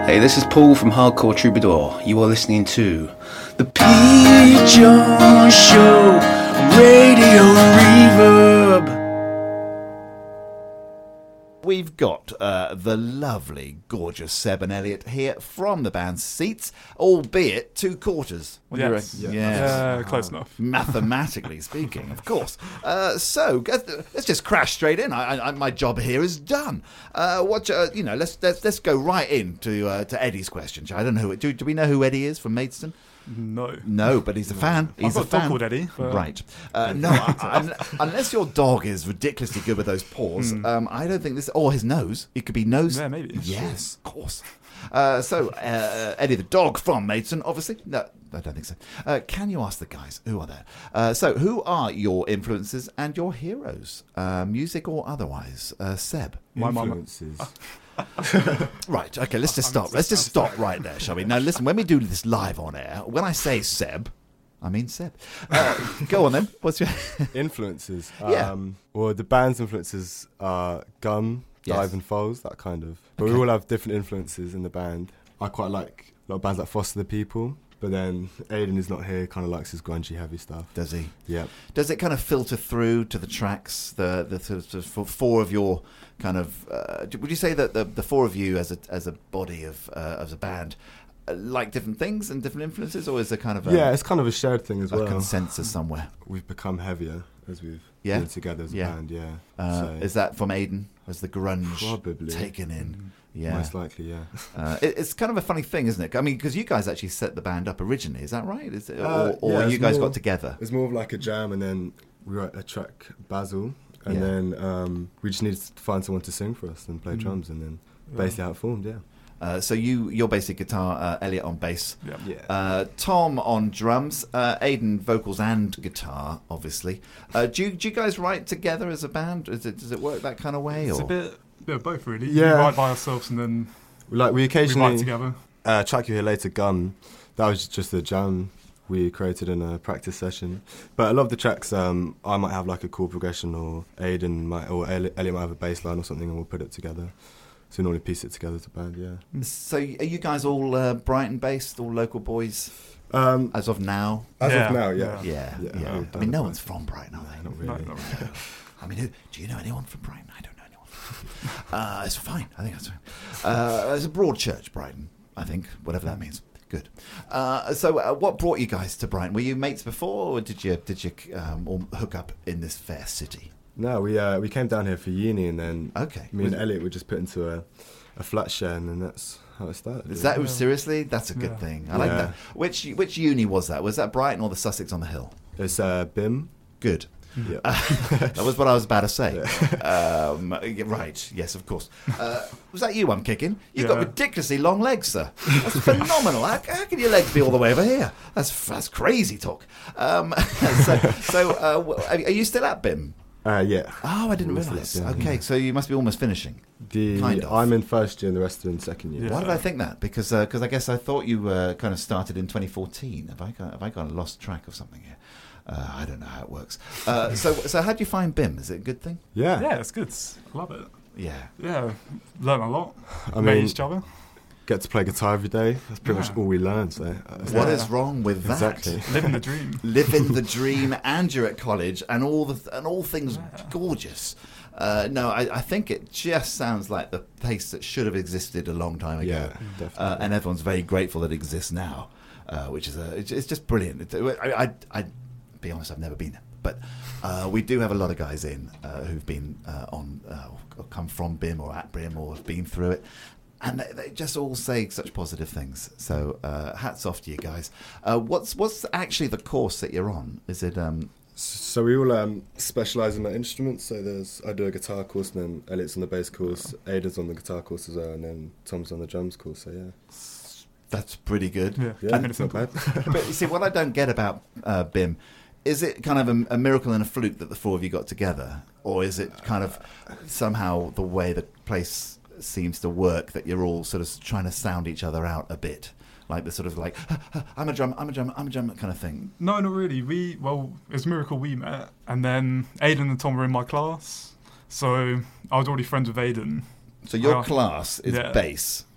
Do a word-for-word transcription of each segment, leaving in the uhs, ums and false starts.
Hey, this is Paul from Hardcore Troubadour. You are listening to The Pete Jones Show, Radio Reverb. We've got uh, the lovely, gorgeous Seb and Elliot here from the band's Seats, albeit two quarters. What do you Yes. reckon? Yeah. Yes. Uh, close enough. Mathematically speaking, of course. Uh, so let's just crash straight in. I, I, my job here is done. Uh, what uh, you know? Let's, let's let's go right into uh, to Eddie's question. I don't know who. Do, do we know who Eddie is from Maidstone? No. No, but he's a fan. He's I've got a fan. a dog called Eddie. But... Right. Uh, no, I, I, unless your dog is ridiculously good with those paws, Mm. um, I don't think this... Or his nose. It could be nose. Yeah, maybe. Yes, of course. Uh, so, uh, Eddie the dog from Maidstone, obviously. No, I don't think so. Uh, can you ask the guys who are there? Uh, so, who are your influences and your heroes? Uh, music or otherwise? Uh, Seb? My mum. Influences. Right, okay, let's just stop. Let's just stop right there, shall we? Now, listen, when we do this live on air, when I say Seb, I mean Seb. Uh, go on then. What's your... Influences. Yeah. Um, well, the band's influences are Gum, Yes. Dive and Foals, that kind of. But Okay. we all have different influences in the band. I quite like a lot of bands like Foster the People, but then Aidan is not here, kind of likes his grungy, heavy stuff. Does he? Yeah. Does it kind of filter through to the tracks? The the sort of for four of your kind of uh, would you say that the, the four of you as a as a body of uh, as a band uh, like different things and different influences, or is there kind of a, Yeah, it's kind of a shared thing as a well. consensus somewhere? We've become heavier as we've Yeah? been together as a Yeah. band, yeah. Uh, So, is that from Aidan? Was the grunge Probably. taken in? Yeah, Most likely, yeah. uh, it, it's kind of a funny thing, isn't it? I mean, because you guys actually set the band up originally, is that right? Is it, Uh, or or yeah, you it's guys more- got together? It's more of like a jam, and then we wrote a track, Basil, and Yeah. then um, we just needed to find someone to sing for us and play Mm. drums, and then Yeah. basically how it formed, yeah. Uh, so you you're basic guitar, uh, Elliot on bass. Yeah. Yeah. Uh, Tom on drums, uh, Aidan vocals and guitar, obviously. Uh, do you do you guys write together as a band? Is it, does it work that kind of way? It's or? a bit, bit of both, really. Yeah. We write by ourselves and then Like we we occasionally write together. uh, track you hear later, Gun. That was just a jam we created in a practice session. But a lot of the tracks, um, I might have like a chord progression, or Aidan might, or Elliot Elliot might have a bass line or something, and we'll put it together. So we normally piece it together as a band, yeah. So are you guys all uh, Brighton based, all local boys Um, as of now? as Yeah, of now, yeah. Yeah, Yeah, yeah. we've I done mean, it no quite- one's from Brighton, are they? Not No, really. not really. I mean, who, do you know anyone from Brighton? I don't know anyone. Uh, it's fine. I think that's fine. Uh, it's a broad church, Brighton. I think, whatever that means. Good. Uh, so, uh, what brought you guys to Brighton? Were you mates before, or did you did you um, all hook up in this fair city? No, we uh, we came down here for uni, and then Okay. me and Was- Elliot were just put into a, a flat share, and then that's how it started. Is really. that Yeah. seriously? That's a good Yeah. thing. I like Yeah. that. Which which uni was that? Was that Brighton or the Sussex on the Hill? It's uh, B I M. Good. Yeah. That was what I was about to say. Um, yeah, right. Yes, of course. Uh, was that you I'm kicking? You've got Yeah. ridiculously long legs, sir. That's phenomenal. How, how can your legs be all the way over here? That's that's crazy talk. Um, so, so uh, w- are are you still at B I M? Uh, yeah. Oh, I didn't Almost realise. left, yeah. Okay, so you must be almost finishing. The Kind of. I'm in first year, and the rest are in second year. Yeah. Why did I think that? Because because I guess I thought you uh, kind of started in twenty fourteen. Have I got, have I got lost track of something here? Uh, I don't know how it works. Uh, so so how do you find B I M? Is it a good thing? Yeah. Yeah, it's good. I love it. Yeah. Yeah, learn a lot. I Met mean, each other. get to play guitar every day. That's pretty Yeah. much all we learn. So uh, What Yeah. is wrong with that? Exactly. Living the dream. Living the dream, and you're at college, and all the th- and all things Yeah. gorgeous. Uh, no, I, I think it just sounds like the place that should have existed a long time ago, Yeah, definitely. uh, and everyone's very grateful that it exists now, uh, which is a it's, it's just brilliant. It, I, I, I be honest, I've never been there, but uh, we do have a lot of guys in uh, who've been uh, on uh, or come from B I M or at B I M or have been through it. And they, they just all say such positive things. So uh, hats off to you guys. Uh, what's what's actually the course that you're on? Is it um, So we all um, specialise in our instruments. So there's I do a guitar course, and then Elliot's on the bass course, Aidan's on the guitar course as well, and then Tom's on the drums course. So yeah, that's pretty good. Yeah, yeah, keeping it it's not simple. bad. But you see, what I don't get about uh, B I M, is it kind of a, a miracle and a fluke that the four of you got together? Or is it kind of somehow the way the place seems to work that you're all sort of trying to sound each other out a bit? Like the sort of like, I'm a drum, I'm a drum, I'm a drum kind of thing. No, not really. We well, it was a miracle we met, and then Aidan and Tom were in my class, so I was already friends with Aidan. So your Oh, class is yeah. bass.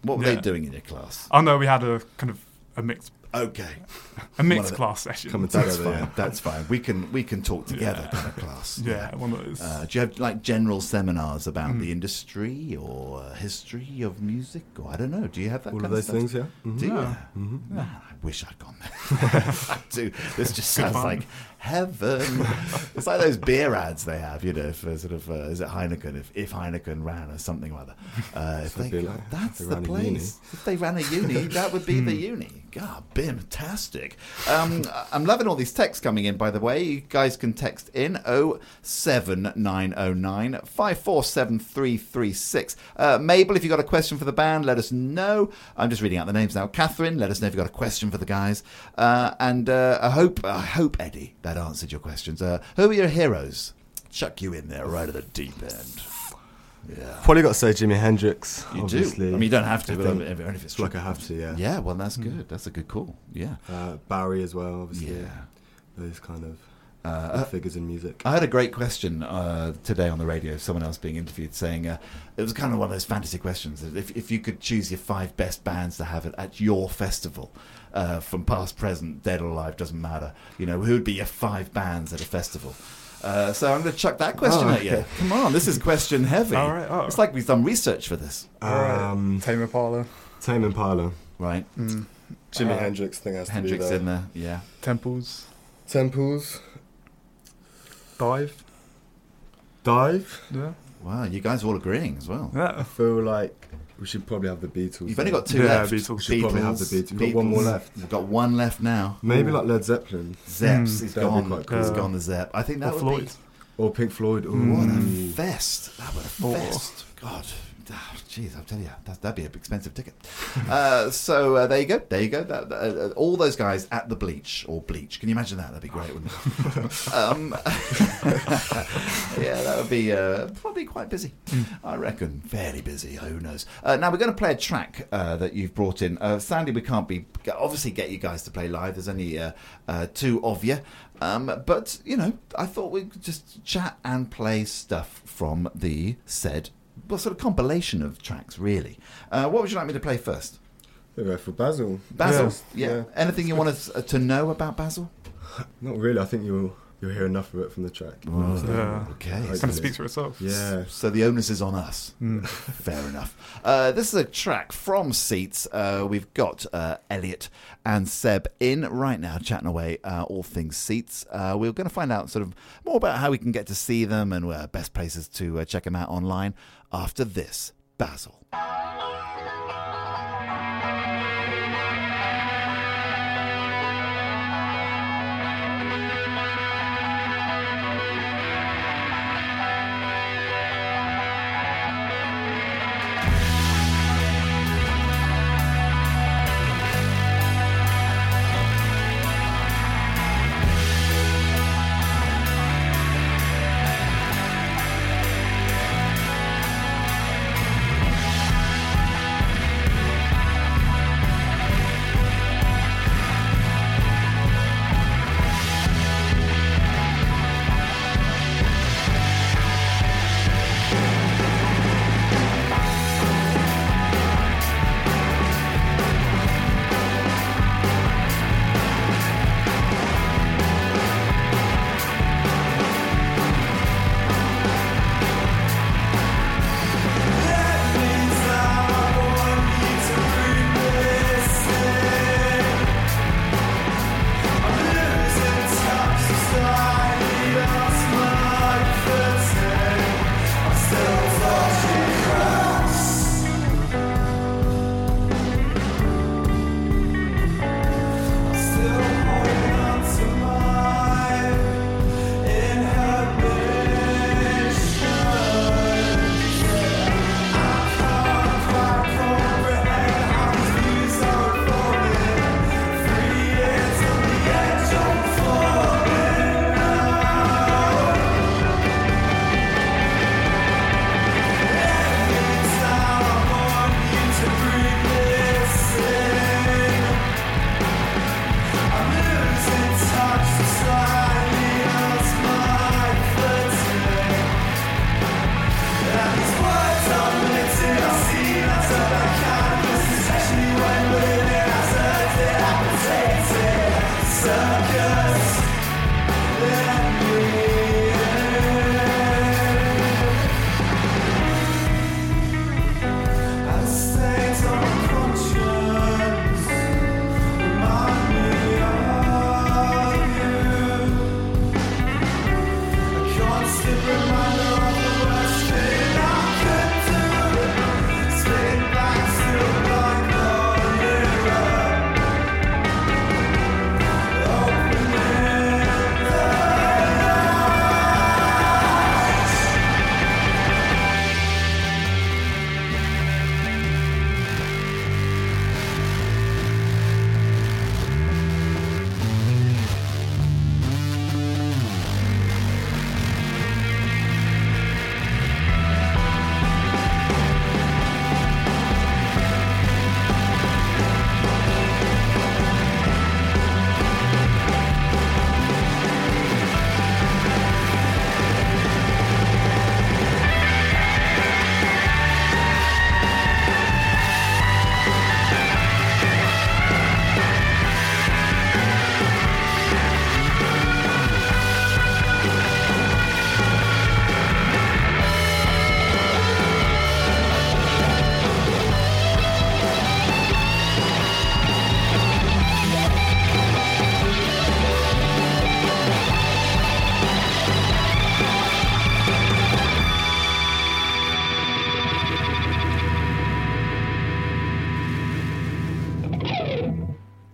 What were Yeah. they doing in your class? Oh no, we had a kind of a mixed Okay, a mixed the- class session. Coming that's together, fine. yeah. That's fine. We can we can talk together Yeah. kind of class. Yeah, one of those. Uh, do you have like general seminars about Mm. the industry or uh, history of music, or I don't know? Do you have that? All kind of those stuff? things, yeah. Mhm. Do you? Yeah. Mhm. Man, I wish I'd gone there. I do. This just Good sounds fun. like heaven. It's like those beer ads they have, you know, for sort of, uh, is it Heineken? If, if Heineken ran or something like that. Uh, if That'd they, be like- that's if the they ran a uni. place. If they ran a uni, that would be the uni. God, fantastic. Um, I'm loving all these texts coming in, by the way. You guys can text in oh seven nine oh nine, five four seven, three three six. Uh, Mabel, if you've got a question for the band, let us know. I'm just reading out the names now. Catherine, let us know if you've got a question for the guys. Uh, and uh, I hope, I hope, Eddie, that answered your questions. Uh, who are your heroes? Chuck you in there right at the deep end. Yeah. Probably got to say Jimi Hendrix. You obviously. do. I mean, you don't have to, I but think if, if it's it's like I have to, yeah. Yeah, well, that's good. That's a good call. Yeah. Uh, Barry as well, obviously. Yeah. Those kind of Uh, big figures in music. I had a great question uh, today on the radio, someone else being interviewed saying, uh, it was kind of one of those fantasy questions. If, if you could choose your five best bands to have at, at your festival, uh, from past, present, dead or alive, doesn't matter, you know, who would be your five bands at a festival? Uh, so I'm going to chuck that question Oh, at you. okay. Come on, this is question heavy. All right, oh. It's like we've done research for this, Um, Tame Impala, Tame Impala. right? mm. Jimi Uh, Hendrix thing has Hendrix to be in there. there, yeah. Temples, Temples. Dive. Dive. Yeah. Wow, you guys are all agreeing as well. I Yeah. feel like we should probably have the Beatles. You've only there. got two Yeah, left. Beatles. We should probably have the Beatles. We've got one more left. We've got one left now. Maybe like Led Zeppelin Zeps, Mm, he's that'd be gone. quite cool. He's Yeah. gone the Zep. I think that Or would Floyd. be or Pink Floyd. Ooh. what a Mm. fest. That would a Or- fest. God, ah, jeez, I'll tell you, that, that'd be an expensive ticket. uh, so uh, there you go. There you go. That, uh, all those guys at the Bleach or Bleach. Can you imagine that? That'd be great, wouldn't it? um, yeah, that would be uh, probably quite busy. I reckon fairly busy. Who knows? Uh, now we're going to play a track uh, that you've brought in. Uh, sadly, we can't be obviously get you guys to play live. There's only uh, uh, two of you. Um, but, you know, I thought we could just chat and play stuff from the said, well, sort of compilation of tracks, really. Uh, what would you like me to play first? We'll go for Basil. Basil? Yeah. Yeah. Yeah. Anything you want us uh, to know about Basil? Not really. I think you'll you'll hear enough of it from the track. Oh, Yeah. Okay. Kind Hopefully. of speaks for itself. Yeah. So the onus is on us. Mm. Fair enough. Uh, this is a track from Seats. Uh, we've got uh, Elliot and Seb in right now, chatting away uh, all things Seats. Uh, we're going to find out sort of more about how we can get to see them and uh, best places to uh, check them out online after this. Basil. Thank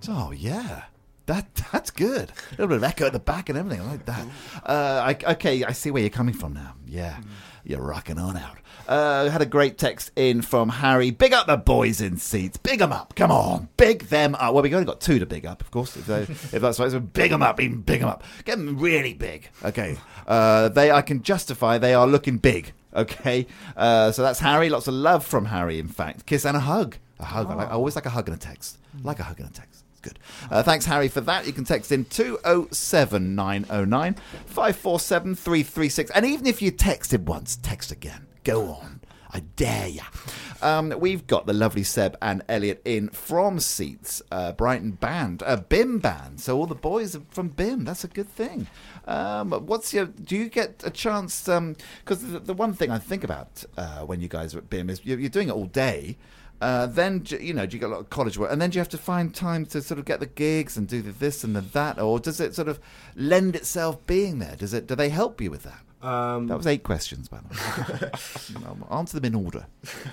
Oh, yeah. That That's good. A little bit of echo at the back and everything. I like that. Uh, I, okay, I see where you're coming from now. Yeah, you're rocking on out. Uh, had a great text in from Harry. Big up the boys in seats. Big them up. Come on. Big them up. Well, we've only got two to big up, of course. If, they, if that's right. So big them up. Even big them up. Get them really big. Okay. Uh, they, I can justify they are looking big. Okay. Uh, so that's Harry. Lots of love from Harry, in fact. Kiss and a hug. A hug. Oh. I, like, I always like a hug and a text. Like a hug and a text. Good. Uh, thanks, Harry, for that. You can text in two oh seven nine oh nine, five four seven, three three six. And even if you texted once, text again. Go on. I dare ya. Um, we've got the lovely Seb and Elliot in from Seats, uh, Brighton band, uh, B I M band. So all the boys are from B I M. That's a good thing. Um, what's your? Do you get a chance? Because um, the, the one thing I think about uh, when you guys are at B I M is you're, you're doing it all day. Uh, then, you know, do you get a lot of college work? And then do you have to find time to sort of get the gigs and do the this and the that? Or does it sort of lend itself being there? Does it? Do they help you with that? Um, that was eight questions, by the way. Answer them in order.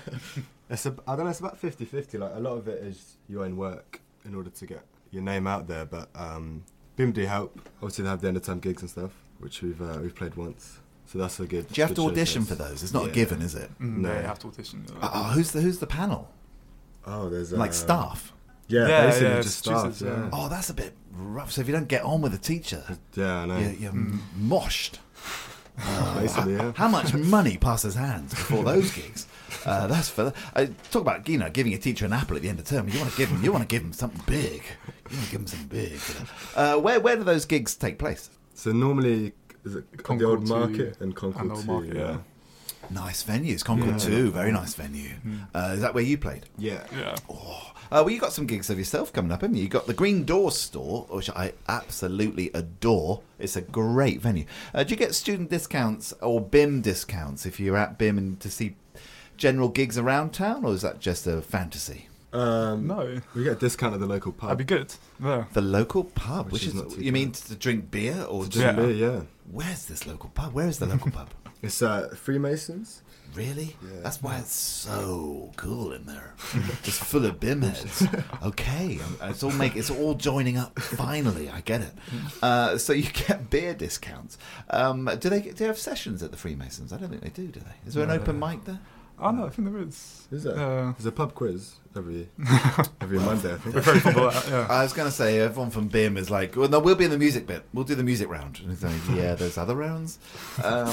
It's a, I don't know, it's about fifty-fifty. Like, a lot of it is your own work in order to get your name out there. But um, B I M do help. Obviously, they have the end-of-time gigs and stuff, which we've uh, we've played once. So that's a good. Do you have good to audition showcase. for those? It's not Yeah. a given, is it? Mm, No. They have to audition. Uh, oh, who's the who's the panel? Oh, there's uh, Like staff? Yeah, Yeah, basically yeah, just it's staff. choosers, Yeah. yeah. Oh, that's a bit rough. So if you don't get on with the teacher, Yeah, I know. you're, you're Mm. moshed. Basically, yeah. How much money passes hands before those gigs? Uh, that's for uh, talk about you know giving a teacher an apple at the end of term. You want to give them, you want to give them something big. You want to give them something big. You know? uh, where where do those gigs take place? So normally, is it the Concord old two market and Concord and Old two? Market, yeah. yeah. Nice venues, Concord Yeah. two, very nice venue. Uh, is that where you played? Yeah. Yeah. Oh, uh, well, you got some gigs of yourself coming up, haven't you? You got the Green Door store, which I absolutely adore. It's a great venue. Uh, do you get student discounts or B I M discounts if you're at B I M and to see general gigs around town, or is that just a fantasy? Um, No. We get a discount at the local pub. That'd be good. Yeah. The local pub, which, Which is, is not too you bad. mean to drink beer or To just, drink Yeah. beer, yeah. where's this local pub? Where is the local pub? It's uh, Freemasons. Really? Yeah. That's why it's so cool in there. Just full of B I M heads. Okay, um, it's all make it's all joining up. Finally, I get it. Uh, so you get beer discounts. Um, do they do they have sessions at the Freemasons? I don't think they do. Do they? Is there an No. open mic there? Oh, no, I think there is. Is there? Yeah. There's a pub quiz every every Monday, I think. We're very fond of that, yeah. I was going to say everyone from B I M is like, well, no, we'll be in the music bit. We'll do the music round. And it's like, yeah, there's other rounds, um,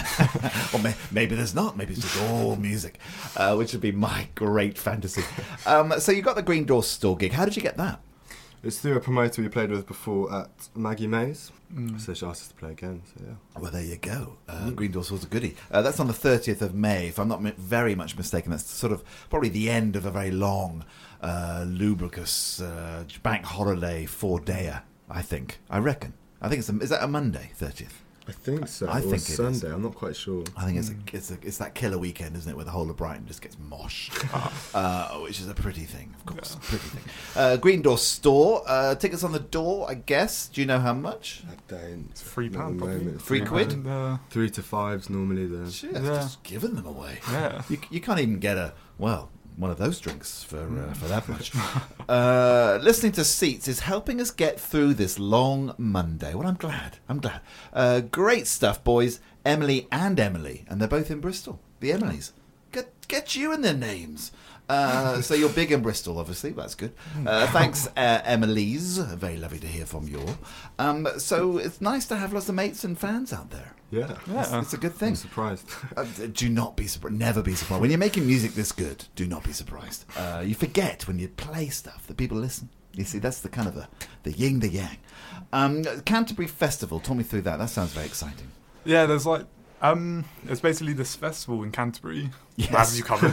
or may, maybe there's not. Maybe it's just all music, uh, which would be my great fantasy. Um, so you got the Green Door store gig. How did you get that? It's through a promoter we played with before at Maggie Mays. Mm. So she asked us to play again, so yeah. Well, there you go. Uh, Green Door store's a goodie. Uh, that's on the thirtieth of May, if I'm not mi- very much mistaken. That's sort of probably the end of a very long, uh, lubricous uh, bank holiday four-dayer, I think. I reckon. I think it's a, is that a Monday, thirtieth? I think so. I or think it is. Sunday, I'm not quite sure. I think it's a, it's a, it's that killer weekend, isn't it, where the whole of Brighton just gets moshed, uh, which is a pretty thing, of course, Yeah. pretty thing. Uh, Green Door store, uh, tickets on the door, I guess. Do you know how much? I don't. It's three Not at pound, the probably. moment. Three quid? And, uh, Three to fives normally there. Shit, Yeah. just giving them away. yeah. You, you can't even get a, well, one of those drinks for uh, for that much. uh, listening to Seats is helping us get through this long Monday. Well, I'm glad. I'm glad. Uh, great stuff, boys. Emily and Emily, and they're both in Bristol. The Emilys. Get, get you in their names. Uh, so you're big in Bristol, obviously. That's good. Uh, thanks, uh, Emily's. Very lovely to hear from you. Um, so it's nice to have lots of mates and fans out there. Yeah. Yeah. It's, it's a good thing. I'm surprised. Uh, do not be surprised. Never be surprised. When you're making music this good, do not be surprised. Uh, you forget when you play stuff that people listen. You see, that's the kind of the, the yin, the yang. Um, Canterbury Festival, talk me through that. That sounds very exciting. Yeah, there's like, um, it's basically this festival in Canterbury. Yes. Have you covered?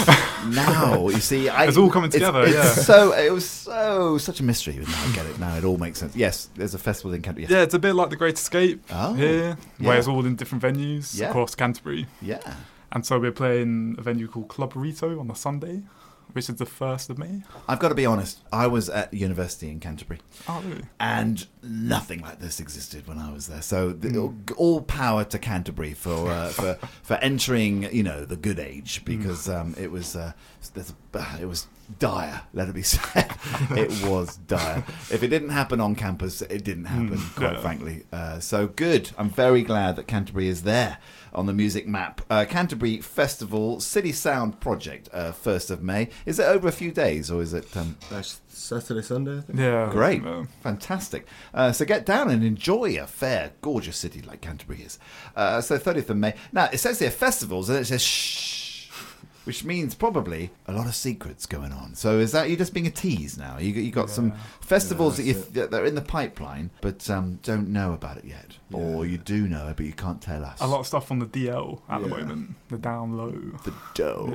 Now, you see, I, It's all coming it's- together, it's yeah. So it was so such a mystery. But now I get it. Now it all makes sense. Yes, there's a festival in Canterbury. Yes. Yeah, it's a bit like the Great Escape Oh, here, yeah. where it's all in different venues Yeah. across Canterbury. Yeah. And so we're playing a venue called Club Burrito on a Sunday, which is the first of May. I've got to be honest. I was at university in Canterbury. Oh, really? And nothing like this existed when I was there. So the, all, all power to Canterbury for uh, for for entering, you know, the good age, because um, it was uh, there's, uh, it was dire, let it be said. It was dire. If it didn't happen on campus, it didn't happen, Mm, quite yeah. frankly. Uh, so good. I'm very glad that Canterbury is there on the music map. Uh, Canterbury Festival City Sound Project, uh, first of May. Is it over a few days, or is it... Um, That's Saturday, Sunday, I think. Yeah. Great. Uh, Fantastic. Uh, so get down and enjoy a fair, gorgeous city like Canterbury is. Uh, so thirtieth of May. Now, it says here festivals, and it says shh, which means probably a lot of secrets going on. So is that you just being a tease now? You, you got some Yeah. festivals Yeah, that, you, that are in the pipeline, but um, don't know about it yet. Yeah. Or you do know it, but you can't tell us. a lot of stuff on the D L at the Yeah. moment. The down low. The dough.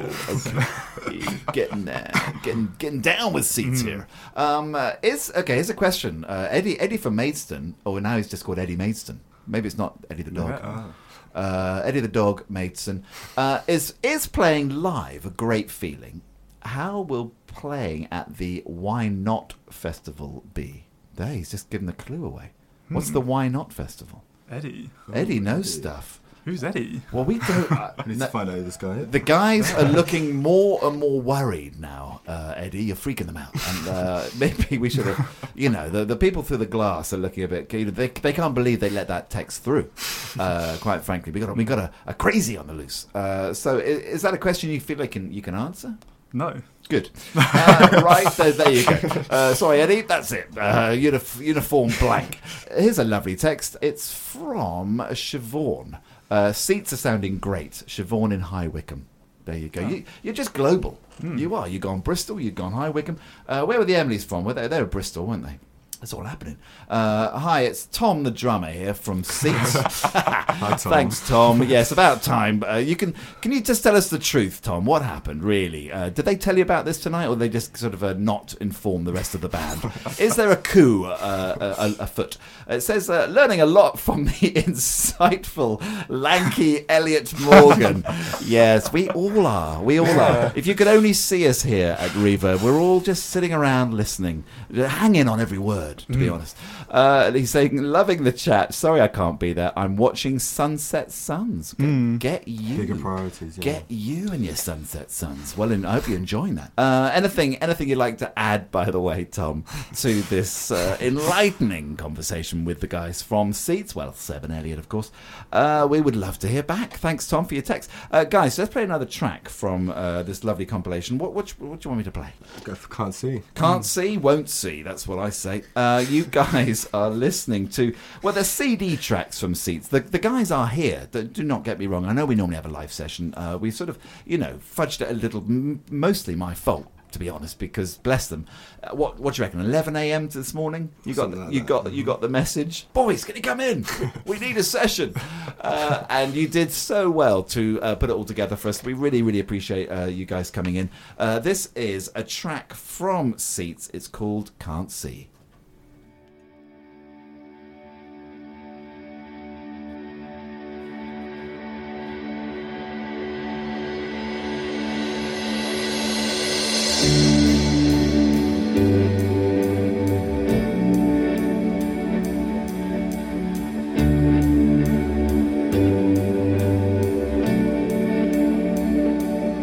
Okay. getting there. Getting getting down with seats Mm. here. Um, uh, is okay, here's a question. Uh, Eddie Eddie from Maidstone, or now he's just called Eddie Maidstone. Maybe it's not Eddie the dog. Yeah. Ah. Uh, Eddie the dog, Maidstone. Uh, is is playing live a great feeling? How will playing at the Why Not Festival be? There, he's just given the clue away. What's Hmm. the Why Not Festival? Eddie. Eddie knows Eddie. stuff. Who's Eddie? Well, we don't. Uh, I need no- to find out who this guy is. the guys are looking more and more worried now, uh, Eddie. You're freaking them out, and uh, maybe we should have. You know, the the people through the glass are looking a bit. You know, they they can't believe they let that text through. Uh, quite frankly, we got a- we got a, a crazy on the loose. Uh, so, is, is that a question you feel like can you can answer? No. Good. Uh, right, there, there you go. Uh, sorry, Eddie, that's it. Uh, unif- uniform blank. Here's a lovely text. It's from Siobhan. Uh, seats are sounding great. Siobhan in High Wycombe. There you go. You, you're just global. You are. You've gone Bristol, you've gone High Wycombe. Uh, where were the Emilys from? Were they, they were Bristol, weren't they? That's all happening. Uh, hi, it's Tom the drummer here from Seats. Hi, Tom. Thanks, Tom. Yes, about time. Uh, you can can you just tell us the truth, Tom? What happened, really? Uh, did they tell you about this tonight, or did they just sort of uh, not inform the rest of the band? Is there a coup uh, uh, afoot? It says, uh, learning a lot from the insightful, lanky Elliot Morgan. Yes, we all are. We all are. If you could only see us here at Reverb, we're all just sitting around listening, hanging on every word. To be honest, uh, he's saying, loving the chat. Sorry I can't be there. I'm watching Sunset Suns. Get, Mm. get you. Bigger priorities, yeah. Get you and your Sunset Suns. Well, and I hope you're enjoying that. Uh, anything, anything you'd like to add, by the way, Tom, to this uh, enlightening conversation with the guys from Seats? Well, Seb and Elliot, of course. Uh, we would love to hear back. Thanks, Tom, for your text. Uh, guys, let's play another track from uh, this lovely compilation. What, what, what do you want me to play? Go for Can't See. Can't see, won't see. That's what I say. Uh, you guys are listening to, well, the C D tracks from Seats. The, the guys are here. Do do not get me wrong. I know we normally have a live session. Uh, we sort of, you know, fudged it a little. M- mostly my fault, to be honest, because bless them. Uh, what what do you reckon? eleven a.m. to this morning? You got Something like you that. got you got the message. Boys, can you come in? We need a session. Uh, and you did so well to uh, put it all together for us. We really really appreciate uh, you guys coming in. Uh, this is a track from Seats. It's called Can't See.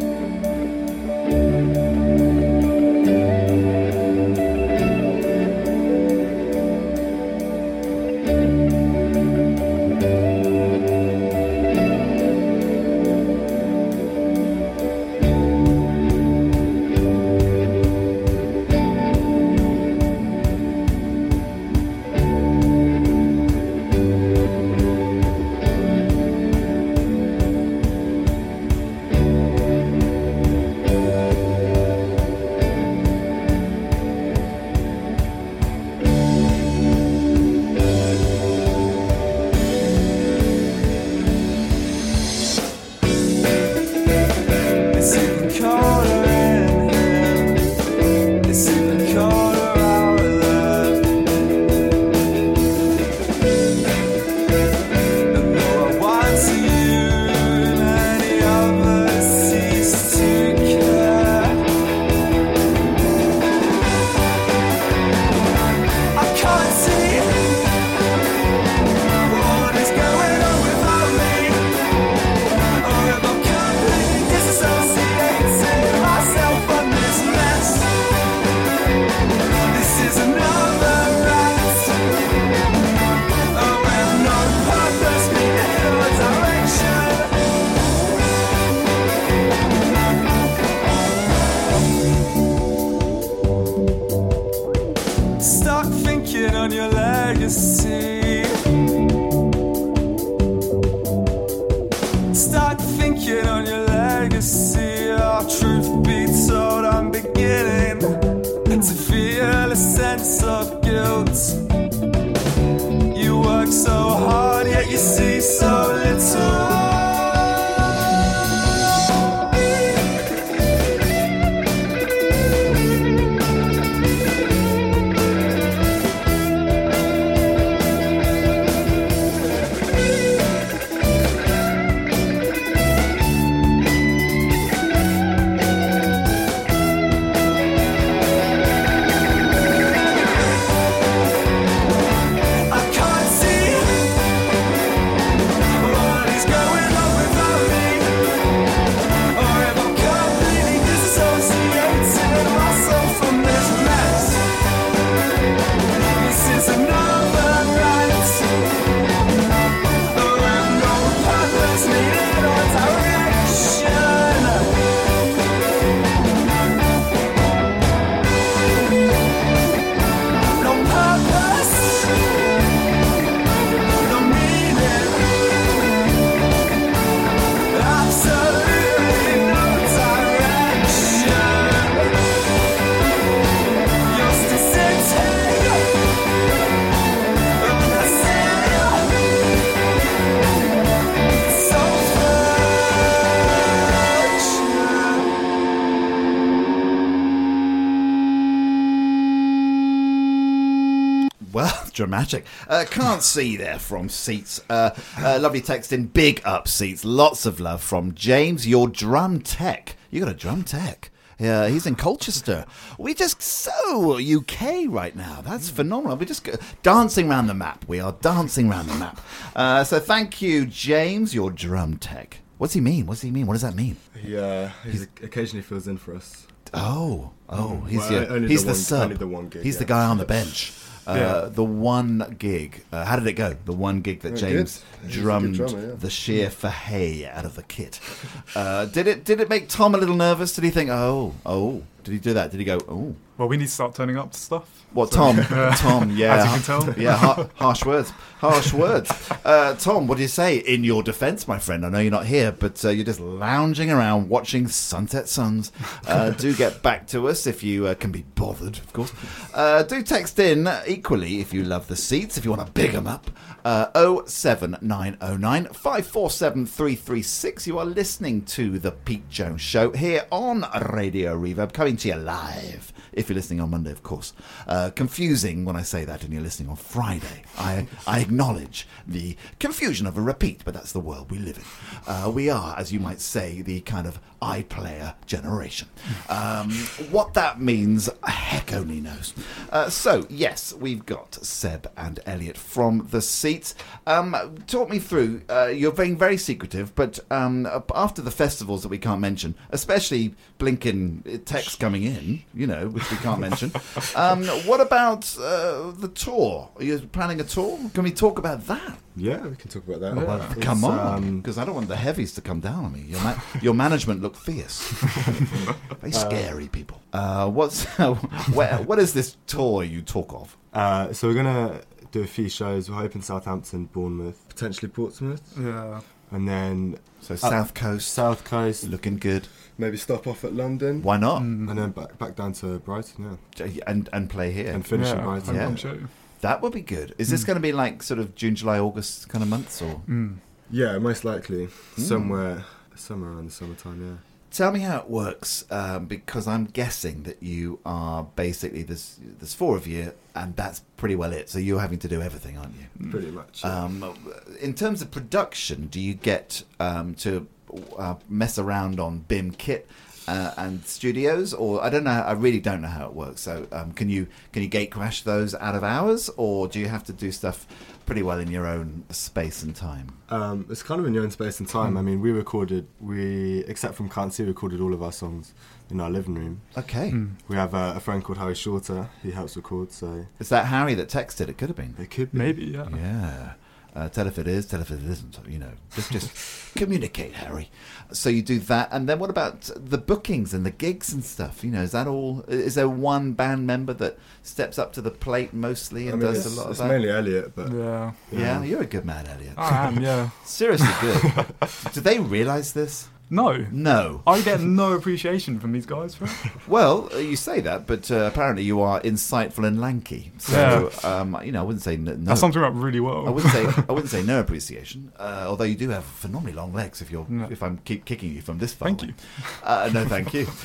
Can't on your legacy. Start thinking on your legacy. Oh, truth be told, I'm beginning to feel a sense of guilt. You work so hard, yet you see so little. Dramatic. Uh, can't see there from Seats. Uh, uh, lovely text in. Big up Seats. Lots of love from James. Your drum tech. You got a drum tech. Yeah, he's in Colchester. We just so U K right now. That's phenomenal. We're just go- dancing around the map. We are dancing around the map. Uh, so thank you, James. Your drum tech. What's he mean? What's he mean? What does that mean? Yeah, he he's occasionally fills in for us. Oh, oh, he's well, your, only he's the, the one, sub. only the one gig. He's yeah. the guy on the bench. Uh, Yeah. The one gig. Uh, how did it go? The one gig that Oh, James good. He's a good drummed drummer, yeah. the sheer Fahey out of the kit. Uh, did it? Did it make Tom a little nervous? Did he think, oh, oh? Did he do that? Did he go, oh? Well, we need to start turning up to stuff. What, So- Tom? Tom, yeah. As you can tell. Yeah, har- harsh words. Harsh words. Uh, Tom, what do you say in your defence, my friend? I know you're not here, but uh, you're just lounging around watching Sunset Suns. Uh, do get back to us if you uh, can be bothered, of course. Uh, do text in equally if you love the Seats, if you want to big them up. Uh, oh seven nine oh nine, five four seven, three three six. You are listening to The Pete Jones Show here on Radio Reverb, coming to you live. If you're listening on Monday, of course. Uh, confusing when I say that and you're listening on Friday. I, I acknowledge the confusion of a repeat, but that's the world we live in. Uh, we are, as you might say, the kind of iPlayer generation. Um, what that means, heck only knows. Uh, so, yes, we've got Seb and Elliot from The Seats. Um, talk me through, uh, you're being very secretive, but um, after the festivals that we can't mention, especially blinking text coming in, you know, which we can't mention, um, what about uh, the tour? Are you planning a tour? Can we talk about that? Yeah, we can talk about that. Yeah. It's, Come on, um, because I don't want the heavies to come down on me. Your, ma- your management look fierce, very scary people. Uh, what's where, what is this tour you talk of? uh, so we're gonna do a few shows. We're hoping Southampton, Bournemouth, potentially Portsmouth, Yeah. and then So South Coast, South Coast. looking good. Maybe stop off at London, Why not? Mm. and then back back down to Brighton. Yeah, And and play here. and finish yeah, in Brighton. Yeah. home show. That would be good. Is this going to be like sort of June, July, August kind of months, or? Mm. Yeah, most likely somewhere somewhere around the summertime. Yeah. Tell me how it works, um, because I'm guessing that you are basically there's there's four of you, and that's pretty well it. So you're having to do everything, aren't you? Pretty much. Yeah. Um, in terms of production, do you get um, to uh, mess around on B I M kit uh, and studios, or I don't know. I really don't know how it works. So um, can you can you gate crash those out of hours, or do you have to do stuff pretty well in your own space and time? Um, it's kind of in your own space and time. I mean, we recorded, we except from Can't See, recorded all of our songs in our living room. Okay, Mm. We have a, a friend called Harry Shorter. He helps record, so is that Harry that texted? It could have been. it could be. Maybe, yeah. Yeah. Uh, tell if it is, tell if it isn't. You know, just just communicate, Harry. So you do that, and then what about the bookings and the gigs and stuff? You know, is that all? Is there one band member that steps up to the plate mostly and I mean, does it's, a lot of it's that? mainly Elliot, but Yeah. Yeah, you're a good man, Elliot. I am, yeah. Seriously good. Do they realise this? No. No. I get no appreciation from these guys for it. Well, uh, you say that, but uh, apparently you are insightful and lanky. So, um, you know, I wouldn't say n- no. That sums me up really well. I wouldn't say I wouldn't say no appreciation. Uh, although you do have phenomenally long legs. If you're No. if I'm keep kicking you from this far. Thank away. you. Uh, no, thank you.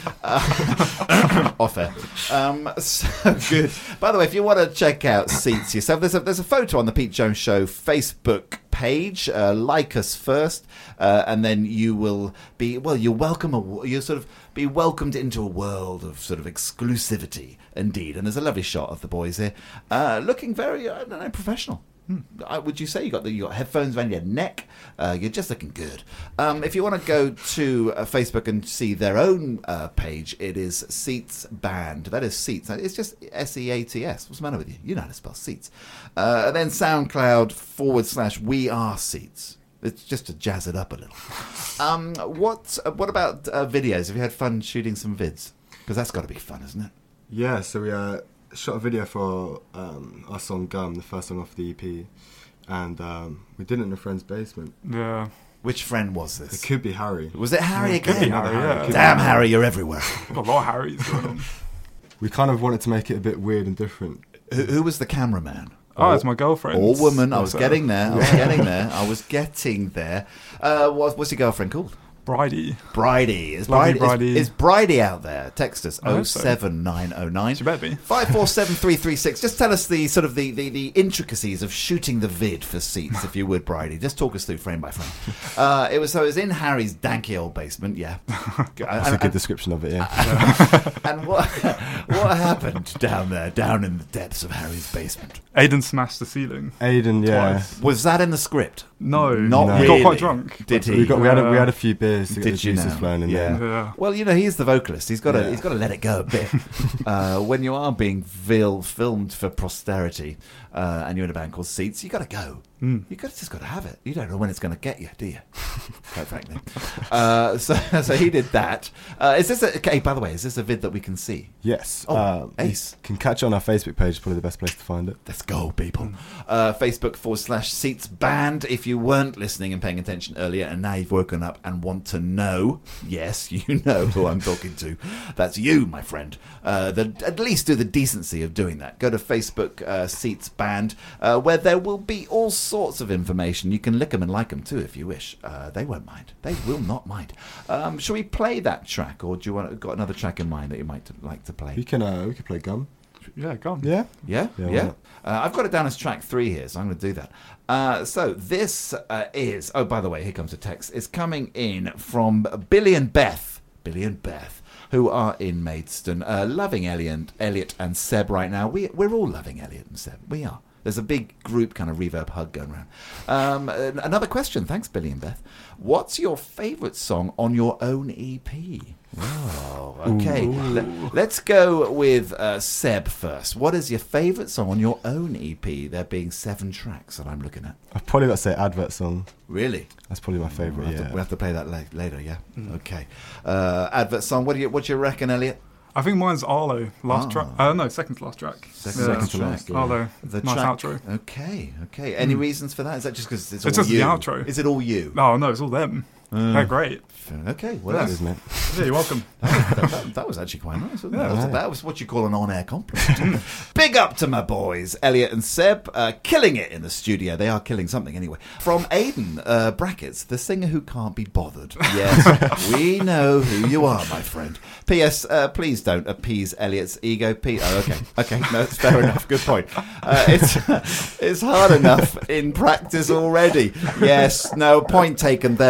Uh, off air. Um, so good. By the way, if you want to check out Seats yourself, there's a there's a photo on the Pete Jones Show Facebook page. Uh, like us first, uh, and then you will be well. You're welcome. A, you'll sort of be welcomed into a world of sort of exclusivity, indeed. And there's a lovely shot of the boys here, uh, looking very, I don't know, professional. Hmm. I, would you say you got the you got headphones around your neck? Uh, you're just looking good. Um, if you want to go to uh, Facebook and see their own uh, page, it is Seats Band. That is Seats. It's just S E A T S. What's the matter with you? You know how to spell Seats. Uh, and then SoundCloud forward slash We Are Seats. It's just to jazz it up a little. Um, what uh, what about uh, videos? Have you had fun shooting some vids? Because that's got to be fun, isn't it? yeah. So we uh, shot a video for um, our song Gum, the first song off the E P, and um, we did it in a friend's basement. Yeah. Which friend was It this? could be Harry. Was it Harry It could again? be Harry, yeah. Damn, Harry, you're everywhere. We've got a lot of Harrys going on. We kind of wanted to make it a bit weird and different. Who, who was the cameraman? Oh, it's my girlfriend. Or woman. I was So, getting there. I was getting there. I was getting there. Uh, what, what's your girlfriend called? Bridie. Bridie. Is Lovely Bridie, Bridie. Is, is Bridie out there? Text us I oh hope so. seven nine oh nine. She better be. five four seven three three six. Just tell us the sort of the, the, the intricacies of shooting the vid for Seats, if you would, Bridie. Just talk us through frame by frame. Uh, it was so it was in Harry's danky old basement. Yeah, That's a and, good and, description of it, yeah. and what what happened down there, down in the depths of Harry's basement? Aiden smashed the ceiling. Aiden, yeah. Twice. Was that in the script? No. Not No. He really. got quite drunk. Did he? We got we had a, we Yeah. had a few beers to get Did the you juices now? flowing, and Yeah. then Yeah. Well, you know, he's the vocalist. He's got to Yeah. he's got to let it go a bit. uh, when you are being vil- filmed for posterity, uh, and you're in a band called Seats, you got to go. Mm. You got just got to have it. You don't know when it's going to get you, do you? Quite frankly. Uh, so, so he did that. Uh, is this a, okay? By the way, is this a vid that we can see? yes, Oh, um, you ace. can catch it on our Facebook page. Probably the best place to find it. Let's go, people. Uh, Facebook forward slash Seats Band. If you weren't listening and paying attention earlier and now you've woken up and want to know, yes, you know who I'm talking to. That's you, my friend. Uh, the, at least do the decency of doing that. Go to Facebook uh, Seats Band, uh, where there will be all sorts of information. You can lick them and like them too if you wish. Uh, they won't mind. They will not mind. Um, shall we play that track, or do you want got another track in mind that you might like to play? We can uh, we can play Gum. Yeah, go on. Yeah. Yeah, Yeah, yeah. why not? Uh, I've got it down as track three here, so I'm going to do that. Uh, so this uh, is. Oh, by the way, here comes a text. It's coming in from Billy and Beth. Billy and Beth, who are in Maidstone, uh, loving Elliot, Elliot and Seb right now. We we're all loving Elliot and Seb. We are. There's a big group kind of reverb hug going around. Um, uh, another question. Thanks, Billy and Beth. What's your favourite song on your own E P? Oh, okay. Let, let's go with uh, Seb first. What is your favourite song on your own E P? There being seven tracks that I'm looking at. I've probably got to say Advert Song. Really? That's probably my We'll favourite. have, Yeah. to, we'll have to play that la- later. Yeah. Okay. Uh, advert song. What do you What do you reckon, Elliot? I think mine's Arlo. Last Ah. track. Uh, no, second to last track. Second, Yeah. second to track. last, yeah. Arlo. The nice track. outro. Okay. Okay. Any reasons for that? Is that just because it's, It's all just you? the outro. Is it all you? Oh, no, it's all them. They're great. Okay. Well, Yeah. that's, Cheers, mate. Yeah, you're welcome. that, that, that was actually quite nice. Wasn't it? Yeah, that, was, right. that was what you call an on-air compliment. Big up to my boys, Elliot and Seb, uh, killing it in the studio. They are killing something anyway. From Aiden, uh, brackets, the singer who can't be bothered. Yes, we know who you are, my friend. P S. Uh, please don't appease Elliot's ego. P. Oh, okay, okay, no, it's fair enough. Good point. Uh, it's it's hard enough in practice already. Yes, no point taken there, my friend.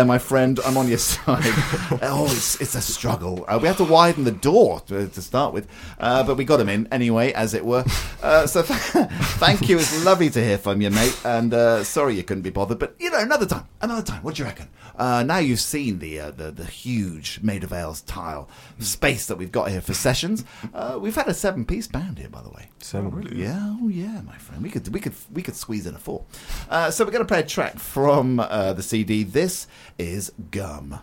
friend. I'm on your side. Oh, it's it's a struggle. Uh, we had to widen the door to, to start with, uh, but we got him in anyway, as it were. Uh, so th- thank you. It's lovely to hear from you, mate. And uh, sorry you couldn't be bothered, but you know, another time, another time. What do you reckon? Uh, now you've seen the, uh, the the huge Maid of Vale's tile space that we've got here for sessions. Uh, we've had a seven-piece band here, by the way. Seven. Really? Yeah, oh yeah, my friend. We could we could we could squeeze in a four. Uh, so we're going to play a track from uh, the C D. This is Gum.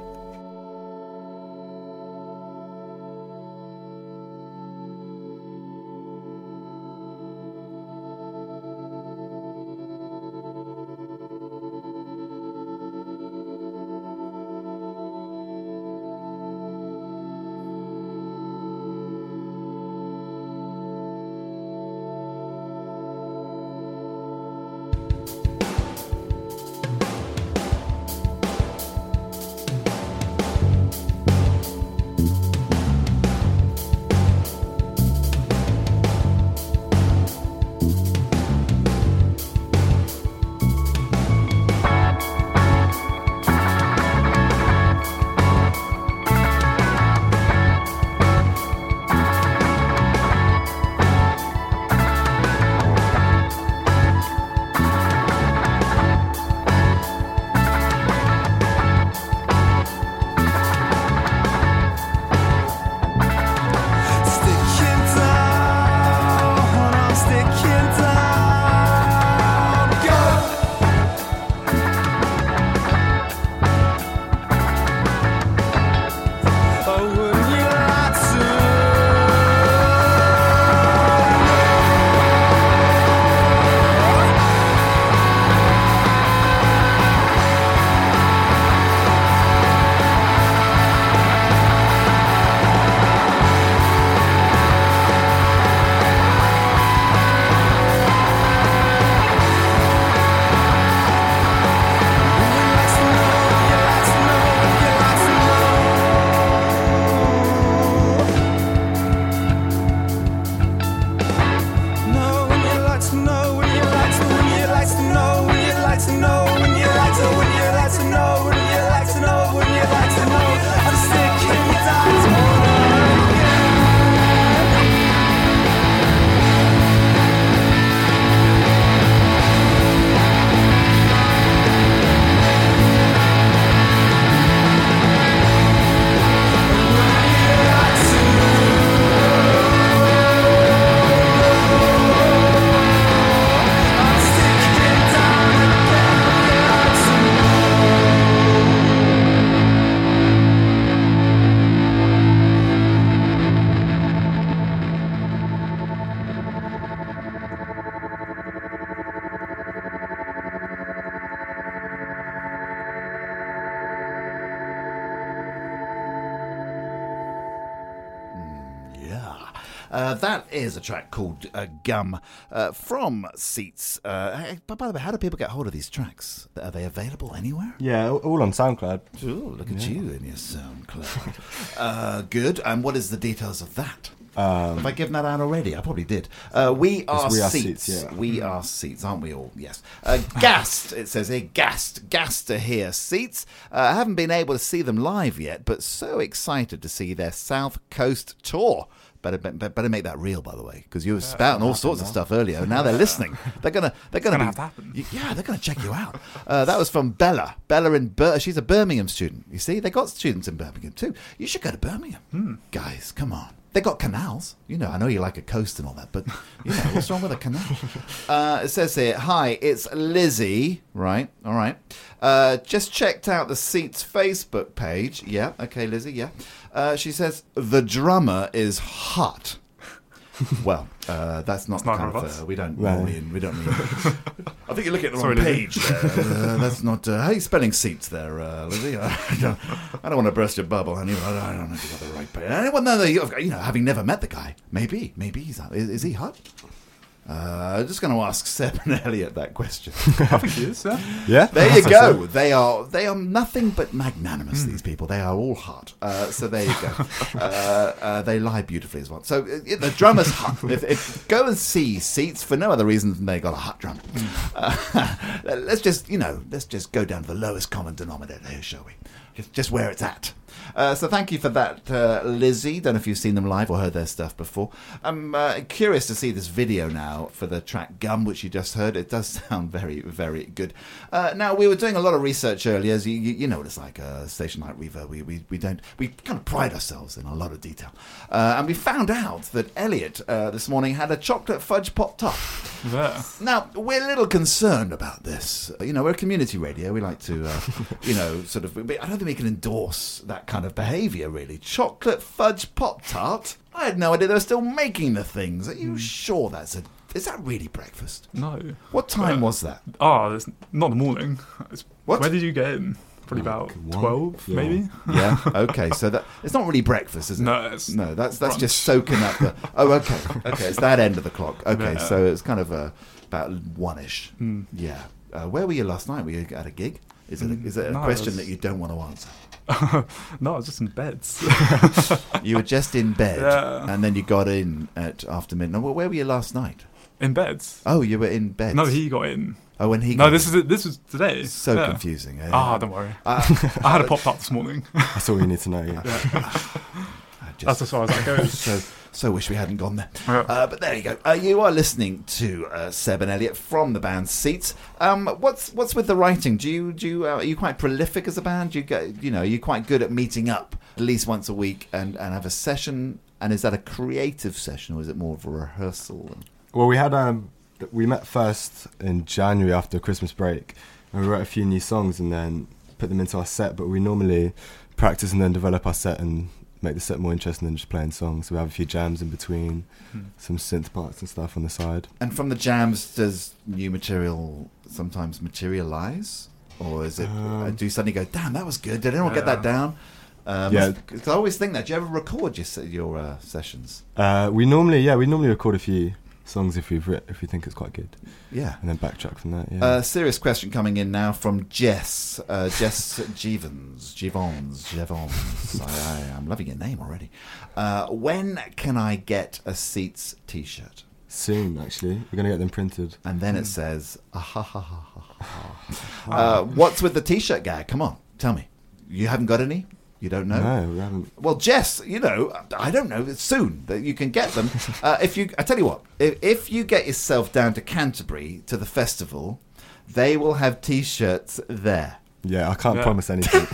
Uh, that is a track called uh, Gum uh, from Seats. Uh, but by the way, how do people get hold of these tracks? Are they available anywhere? Yeah, all on SoundCloud. Oh, look at Yeah. you in your SoundCloud. uh, good. And what is the details of that? Um, Have I given that out already? I probably did. Uh, we are We Are seats. Seats, yeah. We are seats, aren't we all? Yes. Uh, gassed, it says here. Gassed. Gassed to hear Seats. Uh, I haven't been able to see them live yet, but so excited to see their South Coast tour. Better, better, better make that real, by the way, because you were spouting all sorts of stuff earlier. Now they're listening. They're gonna, they're gonna, gonna be, have to happen. Yeah, they're gonna check you out. Uh, that was from Bella. Bella in Bir- she's a Birmingham student. You see, they got students in Birmingham too. You should go to Birmingham, Hmm. guys. Come on. They got canals. You know, I know you like a coast and all that, but you know, what's wrong with a canal? Uh, it says here, hi, it's Lizzie. Right, all right. Uh, just checked out the Seats Facebook page. Yeah, okay, Lizzie, yeah. Uh, she says, the drummer is hot. Well, uh, that's not It's the not kind of of, us. uh, we don't Right. normally, we don't mean. I think you're looking at the Sorry, wrong Lizzie. page there. Uh, that's not, uh, how are you spelling Seats there, uh, Lizzie? I don't, I don't want to burst your bubble, honey, but I don't, I don't know if you got the right page. Uh, well, no, no, you you know, having never met the guy, maybe, maybe he's, is, is he hot? Uh, I'm just going to ask Seb and Elliot that question. I think he is, yeah. Yeah. There you So- go. They are they are nothing but magnanimous. These people. They are all hot. Uh, so there you go. Uh, uh, they lie beautifully as well. So uh, the drummer's hot. If, if go and see Seats for no other reason than they got a hot drummer. Uh, let's just you know let's just go down to the lowest common denominator here, shall we? Just, just where it's at. Uh, so thank you for that, uh, Lizzie. Don't know if you've seen them live or heard their stuff before. I'm uh, curious to see this video now for the track Gum, which you just heard. It does sound very, very good. Uh, now, we were doing a lot of research earlier. As you, you, you know what it's like, uh, Station Night Reverb. We, we, we, don't, we kind of pride ourselves in a lot of detail. Uh, and we found out that Elliot uh, this morning had a chocolate fudge pop top. Yeah. Now, we're a little concerned about this. You know, we're a community radio. We like to, uh, you know, sort of... I don't think we can endorse that kind of behaviour, really. Chocolate fudge Pop-Tart? I had no idea they were still making the things. Are you sure that's a... Is that really breakfast? No. What time Uh, was that? Oh, it's not the morning. It's, What? Where did you get in? Probably Like about one? twelve, Yeah. maybe? Yeah, okay. So that it's not really breakfast, is it? No, it's No, that's that's brunch. just soaking up the... Oh, okay. Okay, it's that end of the clock. Okay, Yeah. so it's kind of uh, about one-ish. Mm. Yeah. Uh, where were you last night? Were you at a gig? Is it a, is it a No, question it was- that you don't want to answer? No, I was just in beds. You were just in bed, Yeah. and then you got in at after midnight. Well, where were you last night? in beds. Oh, you were in bed. No, he got in. Oh, when he. No, got this in. is this was today. so Yeah. confusing. eh? Ah, don't worry. Uh, I had a pop up this morning. That's all you need to know. Yeah. I That's just as far as that goes. so so wish we hadn't gone there. Yeah. Uh, but there you go. Uh, you are listening to uh, Seb and Elliot from the band Seats. Um, what's what's with the writing? Do you do you, uh, are you quite prolific as a band? Do you get you know are you quite good at meeting up at least once a week and, and have a session? And is that a creative session or is it more of a rehearsal? Well, we had um, we met first in January after Christmas break, and we wrote a few new songs and then put them into our set. But we normally practice and then develop our set and make the set more interesting than just playing songs. So we have a few jams in between, Hmm. some synth parts and stuff on the side. And from the jams, does new material sometimes materialize, or is it? Um, uh, do you suddenly go, "Damn, that was good"? Did anyone get Yeah. that down? Um, Yeah. 'cause I always think that. Do you ever record your se- your uh, sessions? Uh, we normally, yeah, we normally record a few songs if we've writ- if we think it's quite good, Yeah. and then backtrack from that. Yeah. Uh, serious question coming in now from Jess. Uh, Jess Jevons. Jevons. Jevons. I, I, I'm loving your name already. Uh, when can I get a Seats t-shirt? Soon, actually, we're gonna get them printed. And then it says, ah, ha, ha, ha, ha, ha. uh, what's with the t-shirt gag? Come on, tell me. You haven't got any? You don't know? No, we haven't. Well, Jess, you know, I don't know. It's soon that you can get them. Uh, if you, I tell you what, if, if you get yourself down to Canterbury to the festival, they will have T-shirts there. Yeah, I can't Yeah. promise anything.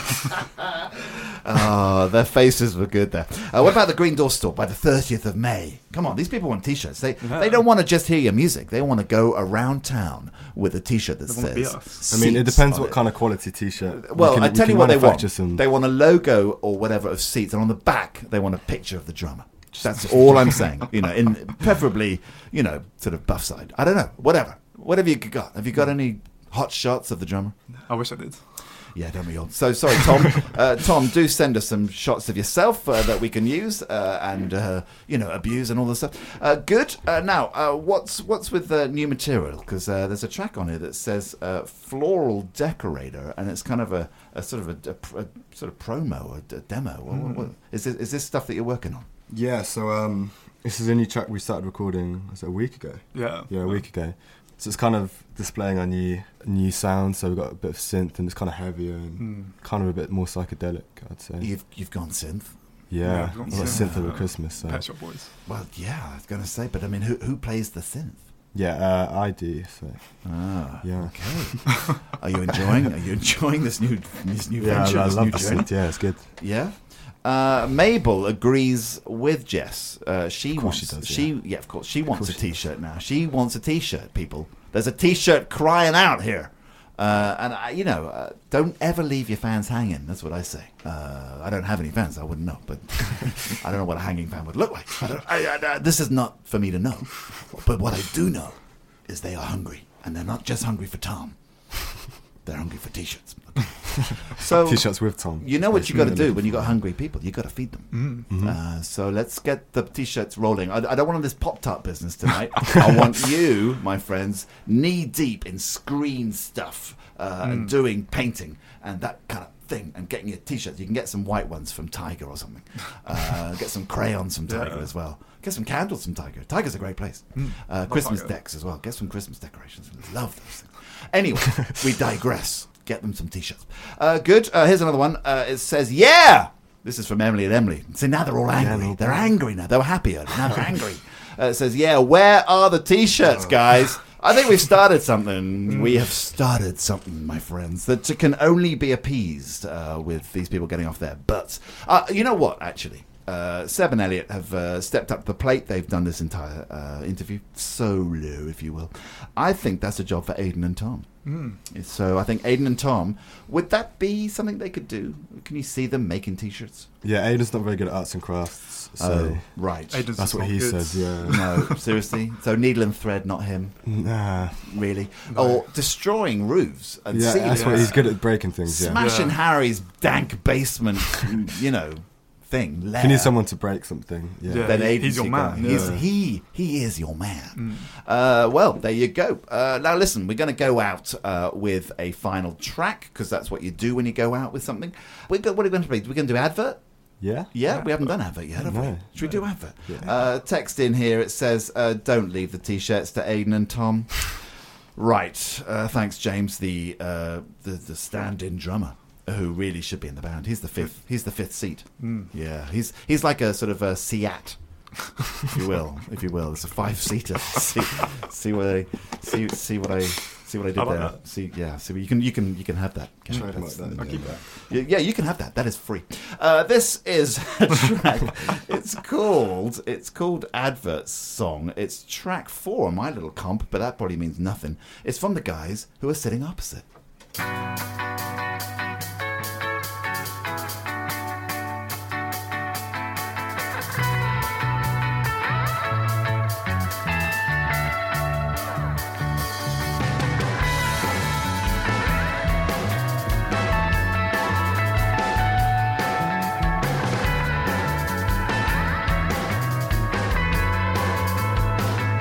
Oh, their faces were good there. Uh, what about the Green Door store by the thirtieth of May? Come on, these people want T-shirts. They Yeah. they don't want to just hear your music. They want to go around town with a T-shirt that They wanna be says. us. I mean, it Seats depends on what it. kind of quality T-shirt. Well, we can, I we tell can you what they want. manufacture Some, They want a logo or whatever of Seats, and on the back they want a picture of the drummer. That's all I'm saying. You know, in preferably, you know, sort of buff side. I don't know. Whatever. What have you got? Have you got any hot shots of the drummer? I wish I did. Yeah, don't we all? So sorry, Tom. uh, Tom, do send us some shots of yourself uh, that we can use uh, and uh, you know abuse and all this stuff. Uh, good. Uh, now, uh, what's what's with the new material? Because uh, there's a track on here that says uh, "floral decorator," and it's kind of a, a sort of a, a, a sort of promo, a, a demo. What, what, what, is this is this stuff that you're working on? yeah, so um, this is a new track we started recording. Was it a week ago? Yeah. Yeah, a week ago. So it's kind of displaying our new new sound. So we've got a bit of synth and it's kind of heavier and Mm. kind of a bit more psychedelic, I'd say. You've you've gone synth. Yeah, Yeah, a lot we've of got synth synth. over Christmas. So. Pet Shop Boys. Well, yeah, I was going to say, but I mean, who who plays the synth? Yeah, uh, I do. So Ah, yeah, okay. Are you enjoying? Are you enjoying this new this new yeah, venture? I, I this love new the journey? synth. Yeah, it's good. Yeah. Uh, Mabel agrees with Jess. Uh, she course wants. she does, She yeah, of course she wants course a she T-shirt now. She wants a T-shirt. People, there's a T-shirt crying out here. Uh, and I, you know, uh, don't ever leave your fans hanging. That's what I say. Uh, I don't have any fans. I wouldn't know, but I don't know what a hanging fan would look like. I don't, I, I, I, this is not for me to know. But what I do know is they are hungry, and they're not just hungry for Tom. They're hungry for T-shirts. So T-shirts with Tom. you know what you got to do when you got hungry people. You got to feed them. Mm. Uh, so let's get the T-shirts rolling. I, I don't want this Pop-Tart business tonight. I want you, my friends, knee deep in screen stuff uh, and doing painting and that kind of thing, and getting your T-shirts. You can get some white ones from Tiger or something. Uh, get some crayons from Tiger Yeah. as well. Get some candles from Tiger. Tiger's a great place. Mm. Uh, Love Christmas Tiger. decks as well. Get some Christmas decorations. Love those things. Anyway, we digress. Get them some T-shirts. Uh, good. Uh, here's another one. Uh, it says, yeah! This is from Emily and Emily. See, now they're all angry. no they're angry now. They were happier. Now they're angry. Uh, it says, yeah, where are the T-shirts, guys? I think we've started something. We have started something, my friends, that can only be appeased uh, with these people getting off their butts. Uh, you know what, actually? Uh, Seb and Elliot have uh, stepped up to the plate. They've done this entire uh, interview solo, if you will. I think that's a job for Aidan and Tom. Mm. So I think Aidan and Tom, would that be something they could do? Can you see them making T-shirts? Yeah, Aidan's not very good at arts and crafts, so Oh, right. Aidan's that's just what not he good. says. Yeah. No, seriously? So needle and thread, not him, Nah. really? Or destroying roofs and Yeah, ceilings. that's what he's good at breaking things. Yeah. Smashing Yeah. Harry's dank basement, you know, thing. If lair. you need someone to break something, yeah. Yeah. Then he- Aidan's he's your man, guy. He's, yeah. he he is your man. Mm. Uh, well, there you go. Uh, now listen, we're going to go out uh, with a final track because that's what you do when you go out with something. We're go, what are we going to be? We're going to do advert. Yeah? Yeah, we haven't done advert yet, have we? No. Should we do advert? Yeah. Uh, text in here. It says, uh, "Don't leave the T-shirts to Aidan and Tom." Right. Uh, thanks, James, the uh, the, the stand-in drummer, who really should be in the band. He's the fifth. He's the fifth seat. Mm. Yeah, he's he's like a sort of a Seat, if you will, if you will. It's a five-seater. see, see what I see. See what I see what I did I like there. that. See, yeah. So you can you can you can have that. Ken. Trademark That's- that, I'll yeah. keep that. yeah, yeah, you can have that. That is free. Uh, this is a track. it's called it's called Adverts Song. It's track four on my little comp, but that probably means nothing. It's from the guys who are sitting opposite.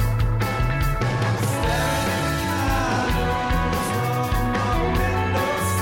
Staring at candles on my windowsill.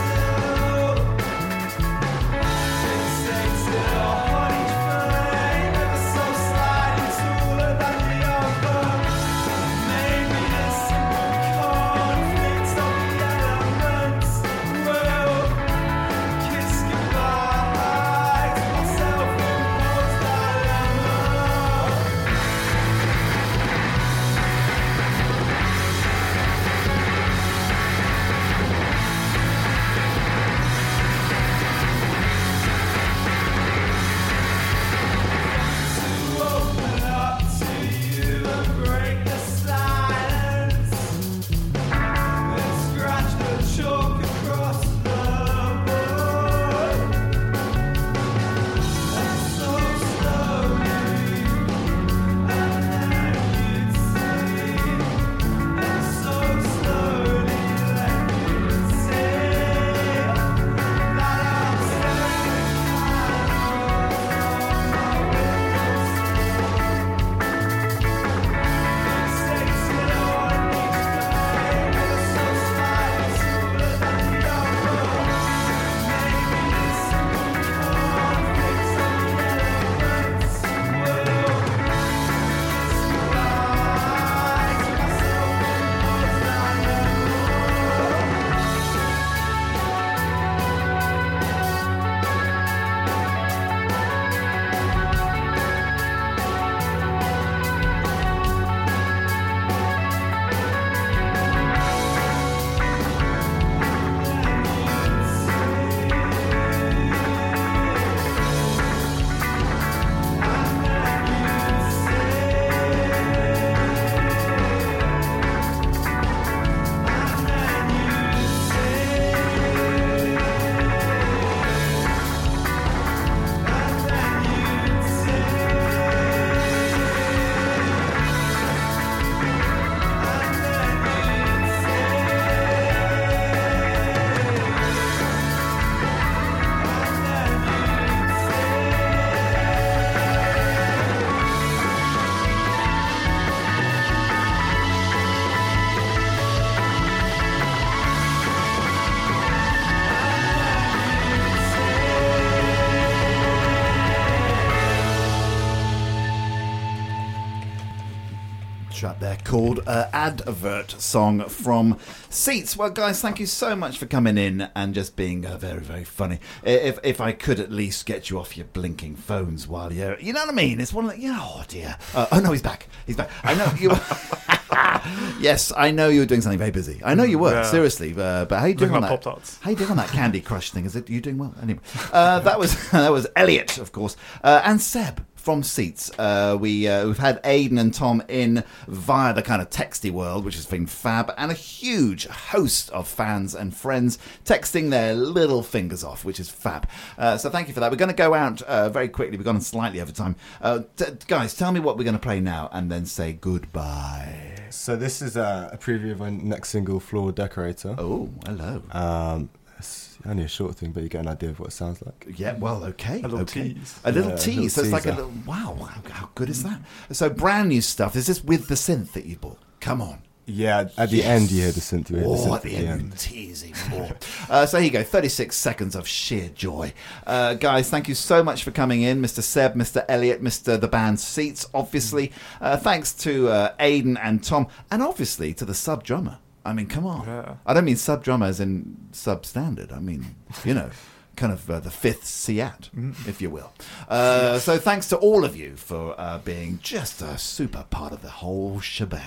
track there called uh, Advert Song from Seats. Well, guys, thank you so much for coming in and just being uh, very, very funny. If if I could at least get you off your blinking phones while you're, you know what I mean? It's one of the, you know, oh dear. Uh, oh no, he's back. He's back. I know you. Yes, I know you were doing something very busy. I know you were, Yeah. seriously. Uh, but how you doing Looking on at that? Pop-Tarts. How you doing on that Candy Crush thing? Is it you doing well? Anyway, uh, that was that was Elliot, of course, uh, and Seb from Seats. Uh, we uh, we've had Aidan and Tom in via the kind of texty world, which has been fab, and a huge host of fans and friends texting their little fingers off, which is fab. Uh, so thank you for that. We're going to go out uh, very quickly. We've gone slightly over time. Uh, t- guys, tell me what we're going to play now, and then say goodbye. So this is a, a preview of our next single, Floor Decorator. Oh, hello. Um, it's only a short thing, but you get an idea of what it sounds like. Yeah, well, okay. A little okay. tease. A little Yeah, a tease. little so it's like a teaser. little, wow, how, how good is that? So brand new stuff. Is this with the synth that you bought? Come on. Yeah, at the Yes. end you hear the synth. You hear the Oh, synth at the end, you tease even more. uh, so here you go, thirty-six seconds of sheer joy. Uh, guys, thank you so much for coming in, Mister Seb, Mister Elliot, Mister The Band Seats, obviously. Uh, thanks to uh, Aidan and Tom, and obviously to the sub-drummer. I mean, come on. Yeah. I don't mean sub-drummer as in substandard. I mean, you know, kind of uh, the fifth Seat, if you will. Uh, so thanks to all of you for uh, being just a super part of the whole shebang.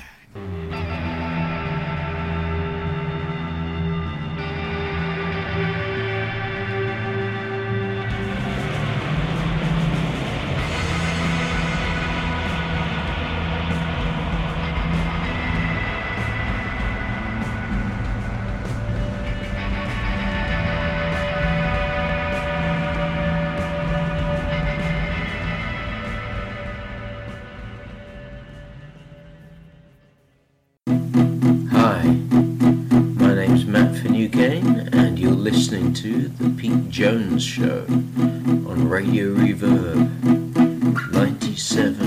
Hi, my name's Matt Finucane, and you're listening to The Pete Jones Show on Radio Reverb ninety-seven